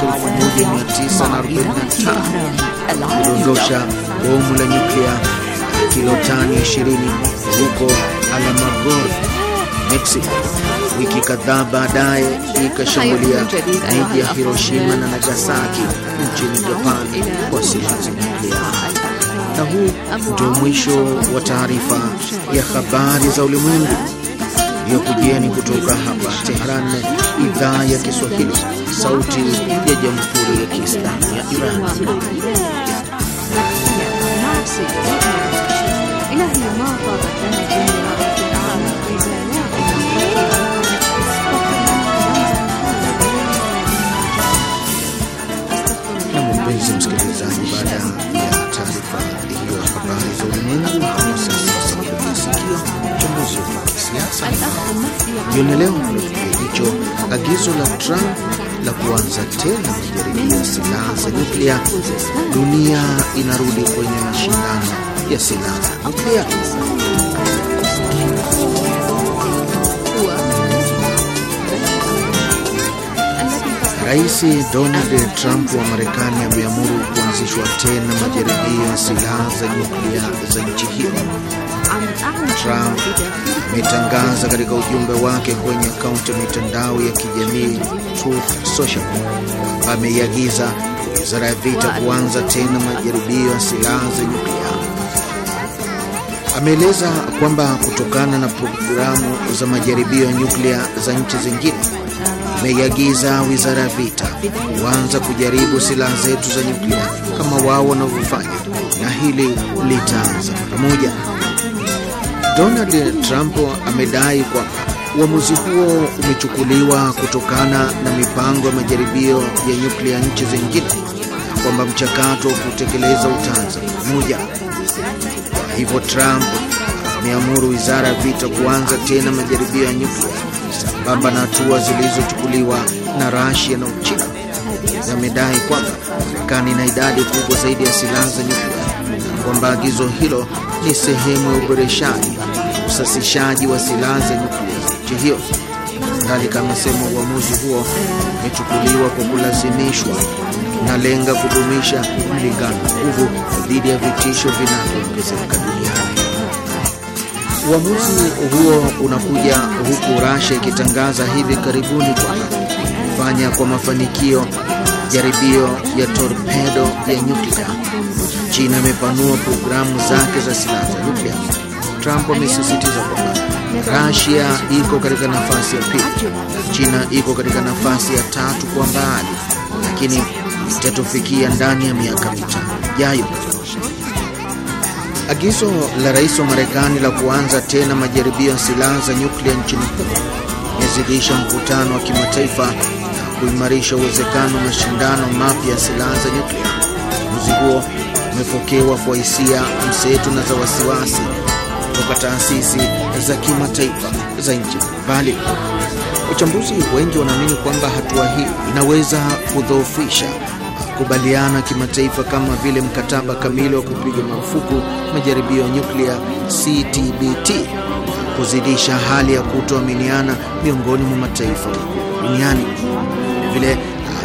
1945 kudondosha bomu la nyuklia kilotani 20 huko Alamogordo, Mexico. Wiki kadhaa baadaye ikashambulia miji ya Hiroshima na Nagasaki nchini Japani kwa silaha za nyuklia. Na huu ndio mwisho wa taarifa ya habari za ulimwengu iliyokujieni kutoka hapa Tehran, idhaa ya Kiswahili, sauti ya Jamhuri ya Kiislamu ya Iran. Na mpenzi msikilizaji, baada ya taarifa hiyo ya habari za ulimwengu, sasa sikio uchambuzi wa kisiasa. Jioni leo hicho agizo la Trump la kuanza tena majaribio ya silaha za nyuklia, dunia inarudi kwenye mashindano ya silaha za nyuklia. Rais Donald Trump wa Marekani ameamuru kuanzishwa tena majaribio ya silaha za nyuklia za nchi hiyo. Trump ametangaza katika ujumbe wake kwenye akaunti ya mitandao ya kijamii Truth Social, ameiagiza Wizara ya Vita kuanza tena majaribio ya silaha za nyuklia. Ameeleza kwamba kutokana na programu za majaribio ya nyuklia za nchi zingine, ameiagiza Wizara ya Vita kuanza kujaribu silaha zetu za nyuklia kama wao wanavyofanya, na hili litaanza pamoja. Donald Trump amedai kwamba uamuzi huo umechukuliwa kutokana na mipango ya majaribio ya nyuklia nchi zingine, kwamba mchakato wa kutekeleza utaanza pamoja. Kwa hivyo Trump ameamuru Wizara ya Vita kuanza tena majaribio ya nyuklia sambamba na hatua zilizochukuliwa na Russia na Uchina, na amedai kwamba Marekani ina idadi kubwa zaidi ya silaha za nyuklia, na kwamba agizo hilo ni sehemu ya uboreshaji usasishaji wa silaha za nyuklia za nchi hiyo. Kadhalika amesema uamuzi huo umechukuliwa kwa kulazimishwa na lenga kudumisha mlingano nguvu dhidi ya vitisho vinavyoongezeka duniani. Uamuzi huo unakuja huku Russia ikitangaza hivi karibuni kwamba kufanya kwa mafanikio jaribio ya torpedo ya nyuklia. China imepanua programu zake za silaha za nyuklia. Trump amesisitiza kwamba Russia iko katika nafasi ya pili, China iko katika nafasi ya tatu kwa mbali, lakini itatofikia ndani ya miaka 5 ijayo. Agizo la rais wa Marekani la kuanza tena majaribio ya silaha za nyuklia nchini humo imezidisha mvutano wa kimataifa na kuimarisha uwezekano wa mashindano mapya ya silaha za nyuklia. Uamuzi huo umepokewa kwa hisia mseto na za wasiwasi kutoka taasisi za kimataifa za nchi mbalimbali. Wachambuzi wengi wanaamini kwamba hatua hii inaweza kudhoofisha makubaliano ya kimataifa kama vile mkataba kamili wa kupiga marufuku majaribio ya nyuklia CTBT, kuzidisha hali ya kutoaminiana miongoni mwa mataifa duniani. Vile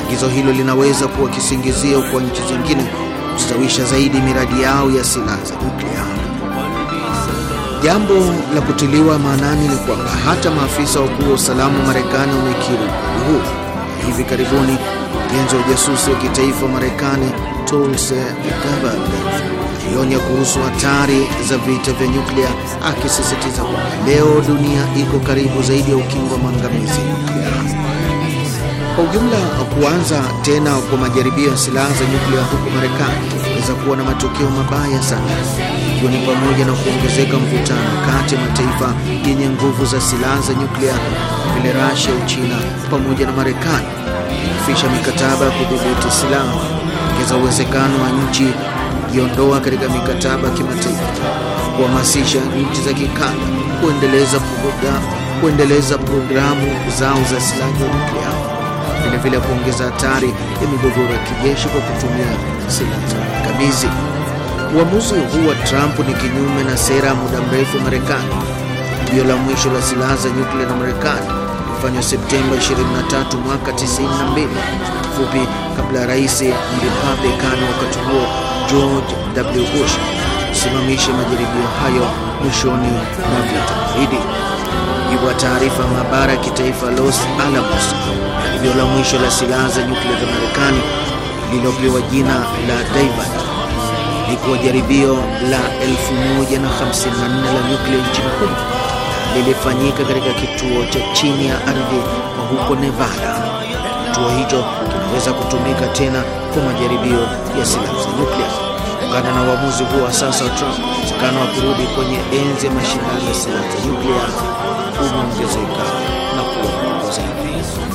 Agizo hilo linaweza kuwa kisingizio kwa nchi zingine kustawisha zaidi miradi yao ya silaha za nyuklia. Jambo la kutiliwa maanani ni kwamba hata maafisa wakuu wa usalama wa Marekani wamekiri ukweli huu. Hivi karibuni mkurugenzi wa ujasusi wa kitaifa wa Marekani Tulsi Gabbard alionya kuhusu hatari za vita vya nyuklia, akisisitiza kwamba leo dunia iko karibu zaidi ya ukingo wa maangamizi ya nyuklia. Kwa ujumla, kuanza tena kwa majaribio ya silaha za nyuklia huko Marekani inaweza kuwa na matokeo mabaya sana, ikiwa ni pamoja na kuongezeka mvutano kati ya mataifa yenye nguvu za silaha za nyuklia vile Russia, Uchina pamoja na Marekani, kufisha mikataba ya kudhibiti silaha, kuongeza uwezekano wa nchi kujiondoa katika mikataba ya kimataifa, kuhamasisha nchi za kikanda kuendeleza programu zao za silaha za nyuklia, vile kuongeza hatari ya migogoro ya kijeshi kwa kutumia silaha za maangamizi. Uamuzi huu wa Trump ni kinyume na sera ya muda mrefu Marekani. Jaribio la mwisho la silaha za nyuklia na Marekani lilifanywa Septemba 23 mwaka 92, fupi kabla ya rais Republican wakati huo George W. Bush kusimamisha majaribio hayo mwishoni mwa vita baridi. Kwa taarifa maabara ya kitaifa Los Alamos, jaribio la mwisho la silaha za nyuklia za Marekani lililopewa jina la David lilikuwa jaribio la 1054 la nyuklia nchini humo. Lilifanyika katika kituo cha chini ya ardhi huko Nevada. Kituo hicho kinaweza kutumika tena kwa majaribio ya silaha za nyuklia. Kutokana na uamuzi huo wa sasa wa Trump, uwezekano wa kurudi kwenye enzi ya mashindano ya silaha za nyuklia umeongezeka na kuwa mkubwa zaidi.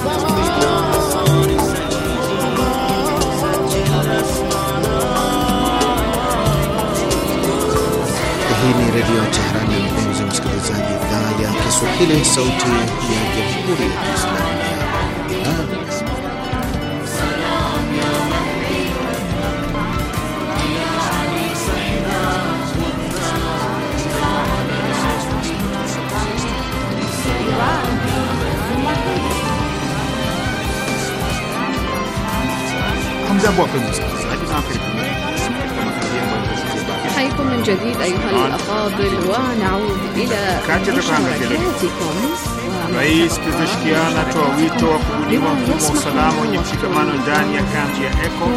Hii ni redio Teherani, mpenzi msikilizaji, idhaa ya Kiswahili, sauti ya Jamhuri ya Kiislamu ya Iran. Hamjambo wapenzi msikilizaji, na karibu حيكم من جديد أيها الأفاضل ونعود إلى مشاركاتكم. Rais Pezeshkian anatoa wito wa kubudiwa mfumo wa usalama wenye mshikamano ndani ya kambi ya Eko.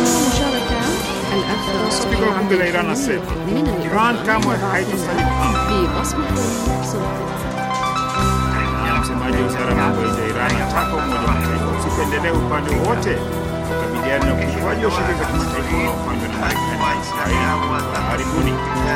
Spika wa bunge la Iran anasema Iran kamwe haitasaliti amri. Msemaji wa wizara ya mambo ya nje ya Iran anataka Umoja wa Mataifa usipendelee upande wowote kukabiliana na ukiukwaji wa sheria za kimataifa unaofanywa na Marekani na Israeli karibuni.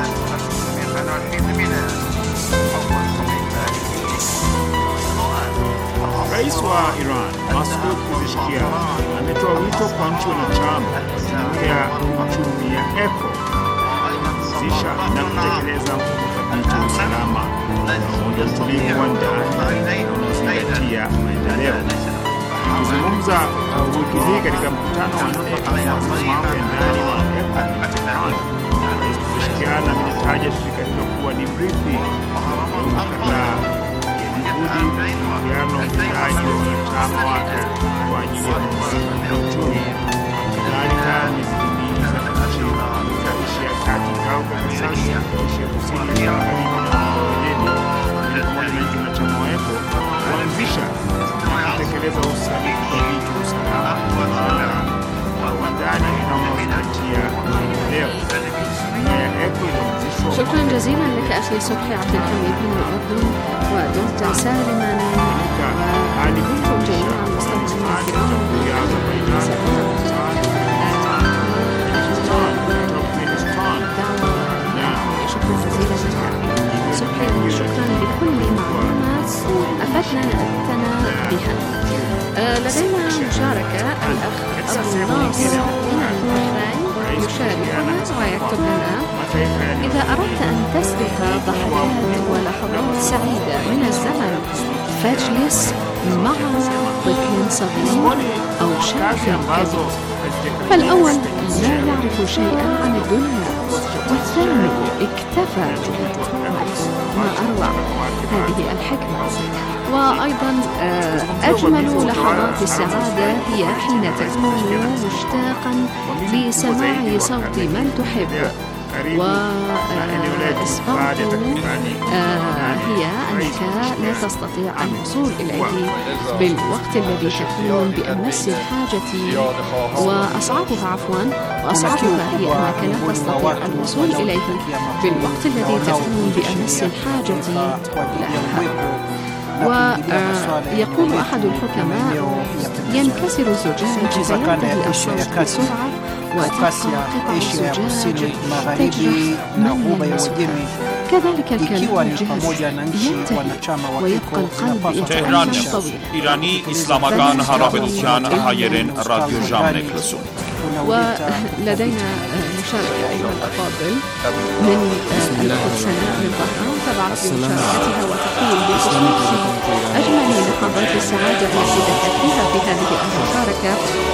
Rais wa Iran Masoud Pezeshkian ametoa wito kwa nchi wanachama ya uchumi ya Eko kuanzisha na kutekeleza mfumo thabiti wa usalama unaounda utulivu wa ndani unaozingatia maendeleo. Akizungumza wiki hii katika mkutano wa mambo ya ndani wa Eko, Rais Pezeshkian amelitaja shirika hilo kuwa ni mrithi la ushirikiano mtendaji wa wanachama wake kwa ajili ya kuimarisha uchumi. Kadhalika amezihimiza nchi za Asia ya Kati, Kaukasus, Asia Kusini na Magharibi na Uajemi pamoja na nchi wanachama wa ECO kuanzisha na kutekeleza udhibiti wa usalama wa ndani unaozingatia maendeleo. شكرا جزيلا لك أخي صبحي عبد الحميد من الأردن، ودمت سالما وكنتم جميعا مستمعين شكرا جزيلا لك صبحي، وشكرا لكل معلومات أفدتنا بها. لدينا مشاركة، الأخ أبو ناصر من البحرين يشاركنا ويكتب لنا: إذا أردت أن تسبق ضحايات ولحظات سعيدة من الزمن فاجلس مع طفل صغير أو شاب كبير، فالأول لا يعرف شيئا عن الدنيا، والثاني اكتفى ما أروع هذه الحكمة. وأيضا أجمل لحظات السعادة هي حين تكون مشتاقا لسماع صوت من تحب، وإصبعته هي أنك لا تستطيع الوصول إليه بالوقت الذي تكون بأمس الحاجة، وأصعبها هي أنك لا تستطيع الوصول إليه بالوقت الذي تكون بأمس الحاجة لها. ويقول أحد الحكماء: ينكسر الزجاج فينتهي الصوت بسرعة، وتبقى قطع الزجاج تجرح من يلمسها. كذلك الكلام الجاف ينتهي ويبقى القلب يتألم طويلا. ایرانی اسلامگان ها را به دوکان هایرین رادیو جام نکلسون. ولدينا مشاركة أيها الأفاضل من الأخت سناء من طهران، تبعت بمشاركتها وتقول بخصوص أجمل لحظات السعادة التي ذكرتها في هذه المشاركة،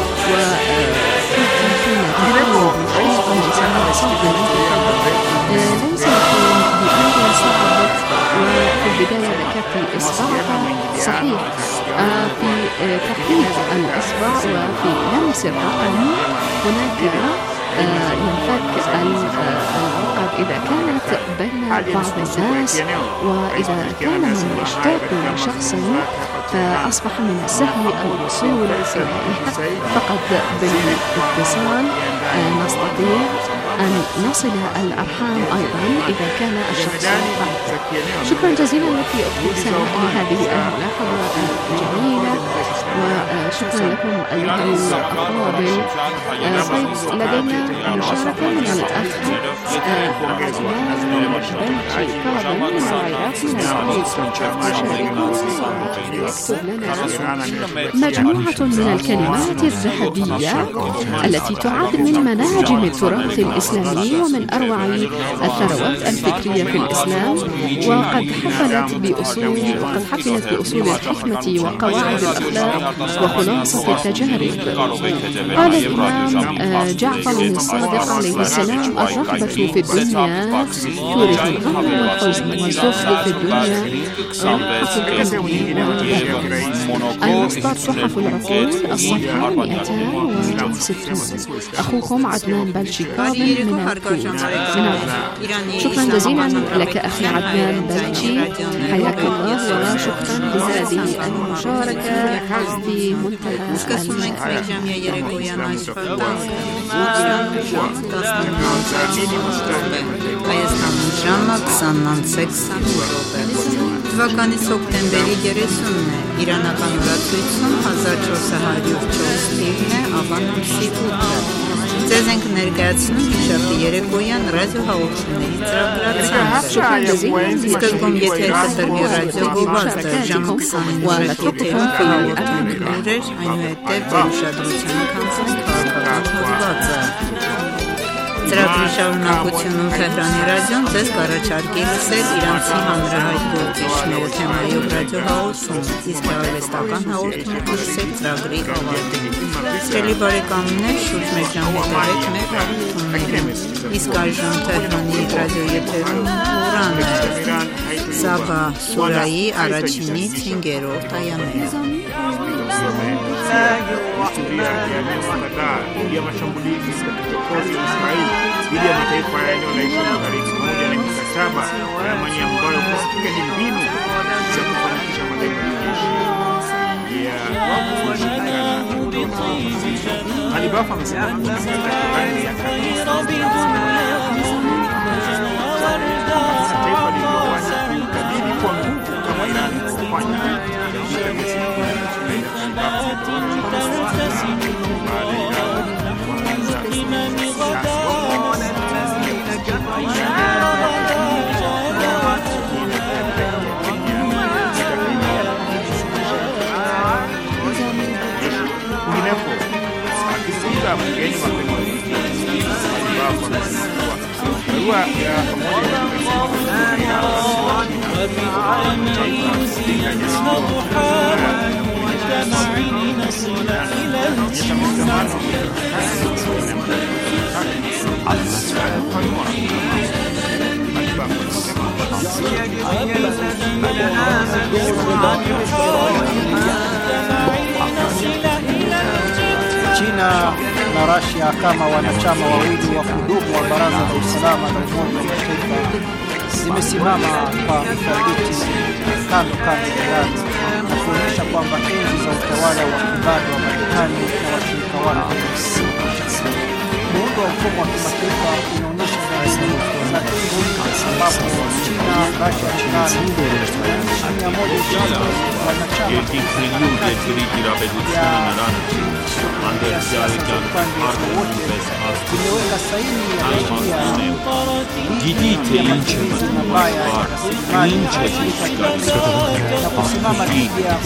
وكنت حين تكون مشتاقا لسماع صوت ليس يكون بأمر صعب. وفي البداية ذكرت إصبعها صحيح في تحديد الإصبع وفي لمس الرقم هناك ينفك العقد إذا كانت بين بعض الناس، وإذا كان من يشتاق لشخص فأصبح من السهل الوصول إليه، فقد بالاتصال نستطيع أن نصل الأرحام أيضا إذا كان الشخص بعيد. شكرا جزيلا لك أختي سناء لهذه الملاحظة الجميلة، وشكرا لكم أيها الأفاضل. طيب لدينا مشاركة من الأخ مجموعة من الكلمات الذهبية التي تعد من مناجم التراث الإسلامي ومن أروع الثروات الفكرية في الإسلام، وقد حفلت بأصول الحكمة وقواعد الأخلاق وخلاصة التجارب. قال الإمام جعفر الصادق عليه السلام: الرغبة في الدنيا تورث الغم والحزن، والزهد في الدنيا المصدر صحف العقول الصفحة 260. أخوكم عدنان بلشي من الكويت. شكرا جزيلا لك أخي عدنان بلشي، حياك الله، وشكرا لهذه المشاركة في منتهى Թվականի սոկտեմբերի 30-ն է, իրանական ուրացույցում 1404 թիվն է, ավան ամսի 8-ը։ Ձեզ ենք ներկայացնում հիշատի երեկոյան ռադիո հաղորդումների ծրագրացիան։ Սկզբում եթեր կտրվի ռադիո գովազդը ժամ 20-ին եթերում լուրեր, այնուհետև ձեր ուշադրությանը կանցնենք քաղաքական հոդվածը։ Ծրագրի շարունակությունում Թեհրանի ռադիոն ձեզ կառաջարկի լսել իրանցի հանրահայտ գործիչները թեմայով ռադիոհաղորդում, իսկ արվեստական հաղորդում կլսել ծրագրի ավարտին։ Սիրելի բարեկամներ, շուրջ մեկ ժամ հետևեք մեր հաղորդումներին։ Իսկ այժմ Թեհրանի ռադիոեթերում Ղուրանը, Սաբա սուրայի առաջինից 5-րդ այաներ։ dhidi ya mataifa yanayoishi mashariki pamoja na mikataba ya amani ambayo kwa hakika ni mbinu za kufanikisha malengo ya kijeshi ya kushirikiana. Alibafa amesema kuwa mikakati ya taifa lililowazi kukabili kwa nguvu kama Iran kufanya akisikiza mgeni mapema barua ya China na Russia kama wanachama wawili wa kudumu wa Baraza la Usalama la Umoja wa Mataifa zimesimama kwa uthabiti kando kando ya Iran na kuonyesha kwamba enzi za utawala wa kibabe wa Marekani na washirika wake muundo wa mfumo wa kimataifa unaonyesha dalili za enzi ambapo China, Russia, Iran imeweka saini ya na kusimama dhidi ya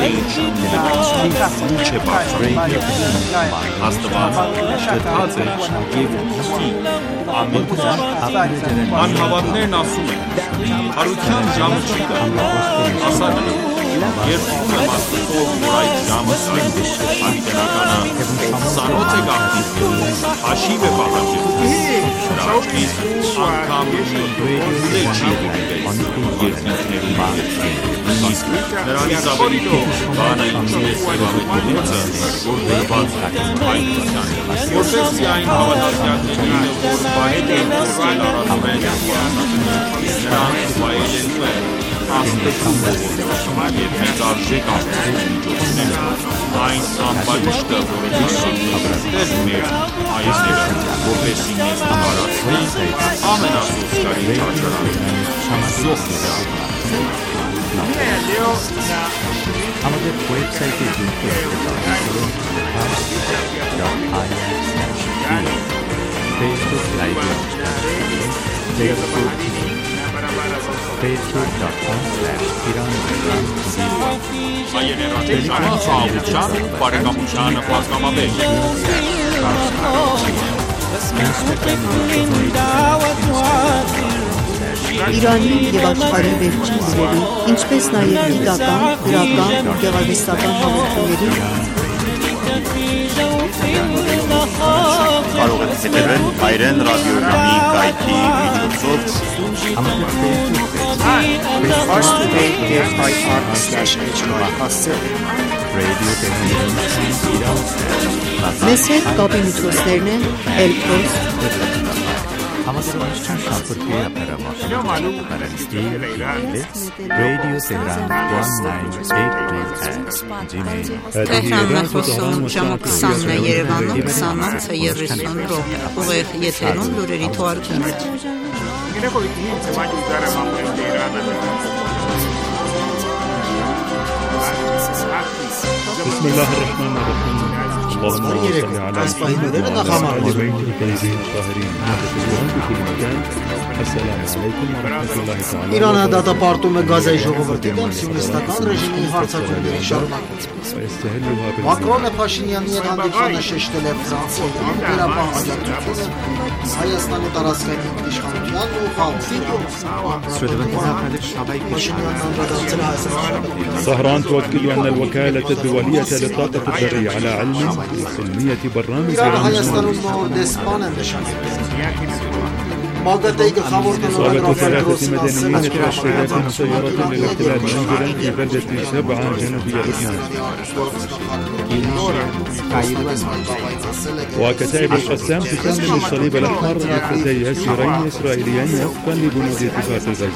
Անհավատներն ասում են, հարության ժամը չի գա, ասած են, երբում եմ աստծով, որ այդ ժամը հավիտենականա, սանոց է գաղթիվ, հաշիվ է պահանջել, շրաշկից անգամ ուզել չի ուղիվել, երկինքների իսկ նրանից ավելի թող բանը ինչու է սևավետինիցը, որ վերված հայտնության, որպես այն հավատացյալների որ վայել են որսել առանում են նրանց վայելելու են աստծու ողորմությունը և մեծ արժեք աստծու միջոցները այն անպատիժը, որ դեր մեր հայեցները, որպեսզի մեզ տարածվի ամենասոսկալի չարչարանը զոհ আমাদের ওয়েবসাইটে যুক্ত Facebook live Իրանի և աշխարհի վերջին լուրերի, ինչպես նաև գիտական, գրական ու գեղարվեստական հաղորդումների կարող եք հետևել հայրեն ռադիոժամի կայքի միջոցով Մեզ հետ կապի միջոցներն են Elpost আমাদের অনুষ্ঠান সম্পর্কে আপনারা মতামত পারেন Radio Tehran 1982 Tehran խոսում ժամը 20-ն է Երևանում 28:30 րոպե ուղիղ եթերում լուրերի թողարկումը بسم الله الرحمن الرحيم اللهم صل على محمد وعلى آل بيته الطيبين الطاهرين بكل مكان السلام عليكم ورحمة الله تعالى Իրանը դատապարտում է Գազայի ժողովրդի դեմ սիոնիստական ռեժիմի հարձակումների շարունակությունը։ Մակրոնը Փաշինյանի հետ հանդիպմանը շեշտել է Ֆրանսիայի վերապահ աջակցությունը Հայաստանի տարածքային իշխանությանն ու խաղաղի طهران تؤكد أن الوكالة الدولية للطاقة الذرية على علم بسلمية برنامج ضابط ثلاثة مدنيين تشكيلات مسيرة للاحتلال منزلا في بلدة سبعة جنوبية لبنان وكتائب القسام تسلم الصليب الأحمر نفذي أسيرين إسرائيليين وفقا لبنود اتفاق غزة.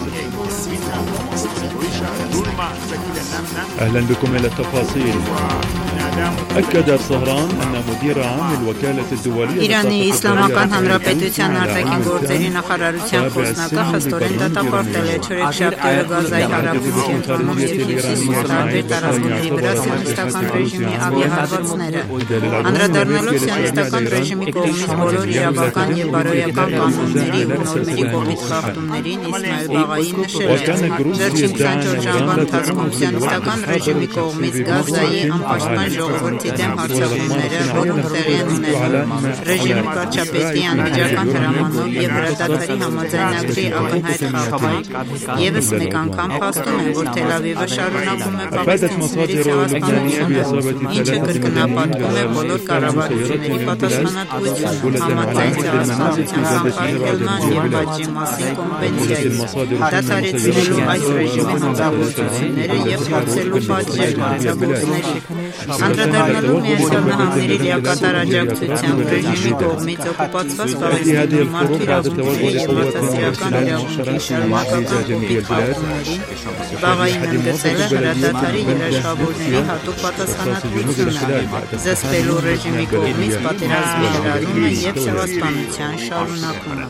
أهلا بكم إلى التفاصيل. أكد طهران أن مدير عام الوكالة الدولية Իրանի Իսլամական Հանրապետության արտաքին գործերի նախարարության խոսնակը խստորեն դատապարտել է չորեքշաբթի Գազայի հարավության կողմից հյուսիսի տարբեր տարածքների վրա սիոնիստական ռեժիմի ավիահարվածները։ Անդրադառնալով սիոնիստական ռեժիմի կողմից բոլոր իրավական և բարոյական կանոնների ու նորմերի կողմից խախտումներին Իսմայել Բաղային նշել է. Վերջին 24 ժամվա ընթացքում սիոնիստական ռեժիմի կողմից Գազայի անպաշտպան ժողովրդի դեմ հարձակումները, որոնք տեղի են ունենում ռեժիմի վարչապետի անմիջական հրամանով եւ հրադադարի համաձայնագրի ակնհայտ խախտում, եւս մեկ անգամ փաստում են, որ Թել Ավիվը շարունակում է պաղեստինցիների ցեղասպանությունը, ինչը կրկնապատկում է բոլոր կառավարությունների պատասխանատվությունը համաձայն ցեղասպանության կանխարգելման եւ պատժի մասին կոնվենցիայի, դադարեցնելու այս ռեժիմի հանցագործությունները եւ խոցելու պատժել հանցագործների, անդրադառնալու Միացյալ Նահանգների լիակատար աջակցությամբ ռեժիմի կողմից օկուպացված Պաղեստինում մարդու իրավունքների եւ մարդասիրական իրավունքների շարունակական փոփոխությունների, բաղային ընդգծել է հրադադարի երաշխավորների հատուկ պատասխանատվությունը, զսպելու ռեժիմի կողմից պատերազմի հրահրումը եւ ցեղասպանության շարունակումը.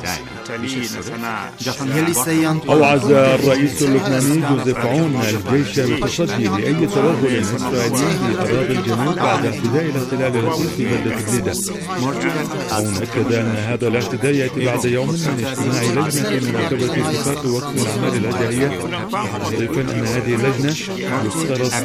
أوعز الرئيس اللبناني جوزيف عون الجيش التصدي لأي توغل إسرائيلي في أراضي الجنوب بعد اعتداء الاحتلال الروسي في بلدة جديدة. عون أكد أن هذا الاعتداء يأتي بعد يوم من اجتماع لجنة مراقبة اتفاق وقف الأعمال الأدائية، مضيفا أن هذه اللجنة يفترض